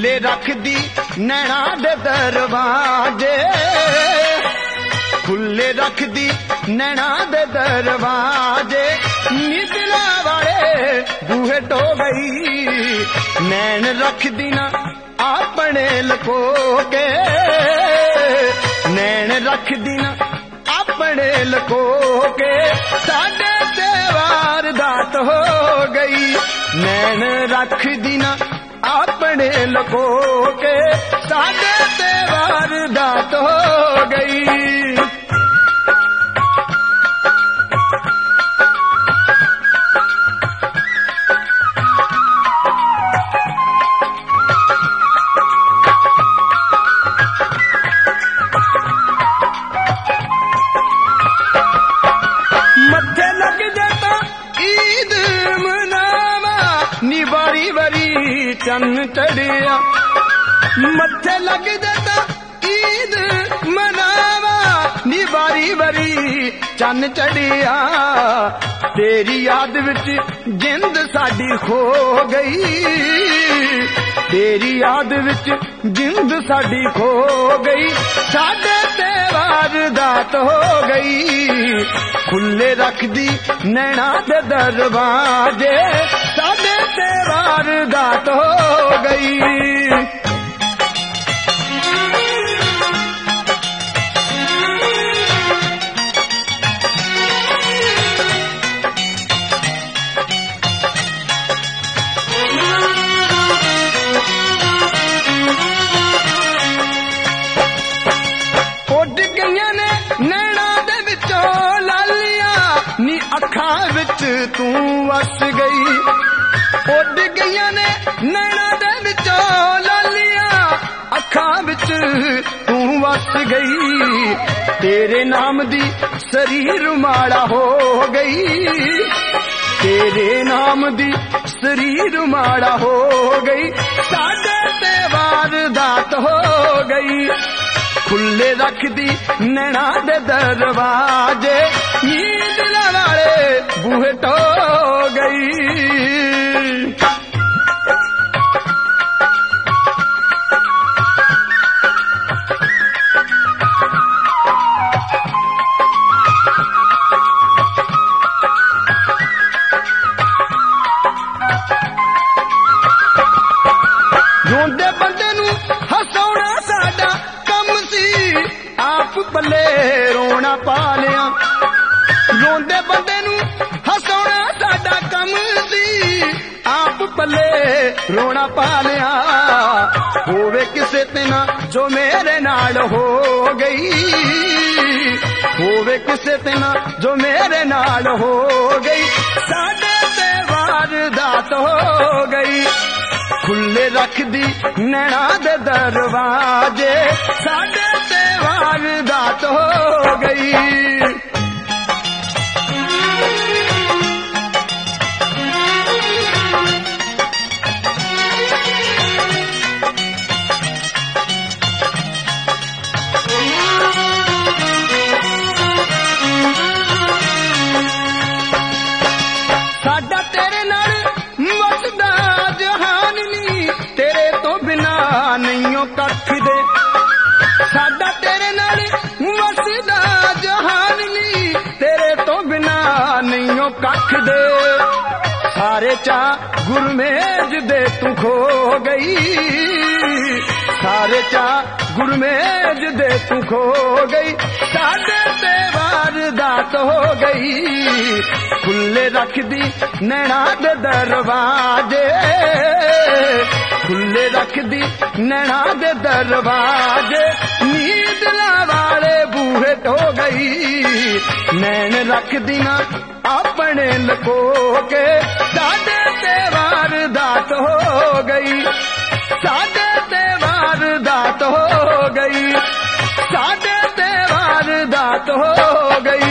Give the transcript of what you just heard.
खुले रखदी नैना दे दरवाजे, खुले रखदी नैना दे दरवाजे, निचला वाले बूहे टो गई, नैन रखदी ना अपने लको के, नैन रखदी ना अपने लको के, साडे ते वारदात हो गई, नैन रखदी ना अपने लको के, साडे ते वारदात हो गई। मत्थे लग जाता ईद मनावा, नी बारी बारी चन्न चढ़िया, मत्थे लग जाता ईद मनावा, नी बारी बारी चन्न चढ़िया, तेरी याद विच जिंद साडी खो गई, तेरी याद विच जिंद साडी खो गई, साडे ते वारदात हो गई, खुले रखदी नैना दे दरवाजे, साडे ते वारदात हो गई। उड गईयां ने नैना दे विचों लालियां, नी अखां विच तू वस गई, उड गईयां ने नैना दे विचों लालियां, अखां विच तू वस गई, तेरे नाम दी शरीर माड़ा हो गई, तेरे नाम दी शरीर माड़ा हो गई, साडे ते वारदात हो गई, खुले रखदी नैना दे दरवाजे, नींद वाले बूहे टो गई। रोंदे बंदे नू हसाउणा साडा कम सी, आप पल्ले रोना पा लिया, रोंदे बंदे नू हसाउणा साडा कम सी, आप पल्ले रोना पा लिया, होवे किसे ते ना जो मेरे नाल हो गई, होवे किसे ते ना जो मेरे नाल हो गई, साडे ते वारदात हो गई, खुले रखदी नैना दे दरवाजे, साडे ते वारदात हो गई। साडा तेरे नाल वसदा जहान नी, तेरे तो बिना नहींओ कख दे, साडा तेरे नाल वसदा जहान नी, तेरे तो बिना नहींओ कख दे, सारे चा गुरमेज दे तू खो गई, सारे चा गुरमेज दे तू खो गई, साडे ते वारदात हो गई, खुले रखदी नैना दे दरवाजे, खुले रखदी नैना दे दरवाजे, नींद वाले बूहे टो गई, नैन रखदी ना अपने लको के, साडे ते वारदात हो गई, साडे ते वारदात हो गई, साडे ते वारदात हो गई।